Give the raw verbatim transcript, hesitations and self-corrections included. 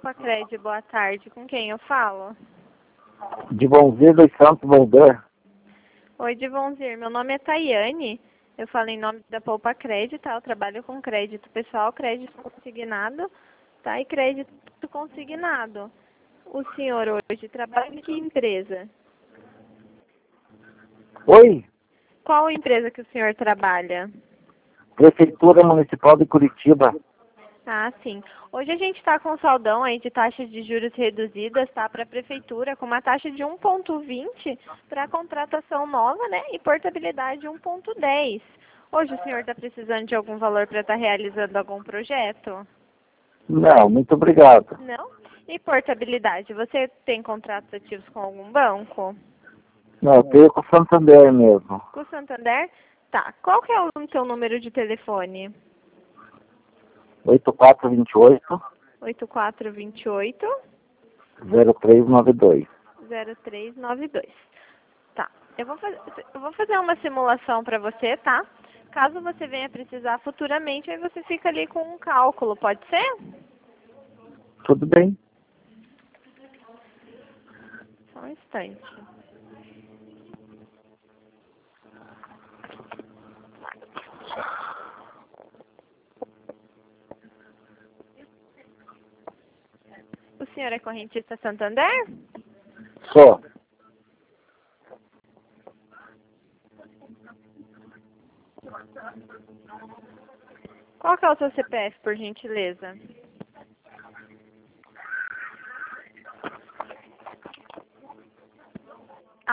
Poupa Crédito, boa tarde. Com quem eu falo? De Bonzir dos Santos Volder. Oi, Divonzir. Meu nome é Tayane. Eu falo em nome da Poupa Crédito, tá? Eu trabalho com crédito pessoal, crédito consignado, tá? E crédito consignado. O senhor hoje trabalha em que empresa? Oi, Qual empresa que o senhor trabalha? Prefeitura Municipal de Curitiba. Ah, sim. Hoje a gente está com saldão aí de taxas de juros reduzidas, tá? Para a prefeitura, com uma taxa de um ponto vinte para contratação nova, né? E portabilidade um ponto dez. Hoje o senhor está precisando de algum valor para estar realizando algum projeto? Não, muito obrigado. Não? E portabilidade? Você tem contratos ativos com algum banco? Não, eu tenho com o Santander mesmo. Com o Santander? Tá. Qual que é o seu número de telefone? oito quatro dois oito, oito quatro dois oito, zero três nove dois. zero três nove dois. Tá. Eu vou, fazer, eu vou fazer uma simulação para você, tá? Caso você venha precisar futuramente, aí você fica ali com um cálculo, pode ser? Tudo bem? Só um instante. O senhor é correntista Santander? Só. Qual que é o seu C P F, por gentileza?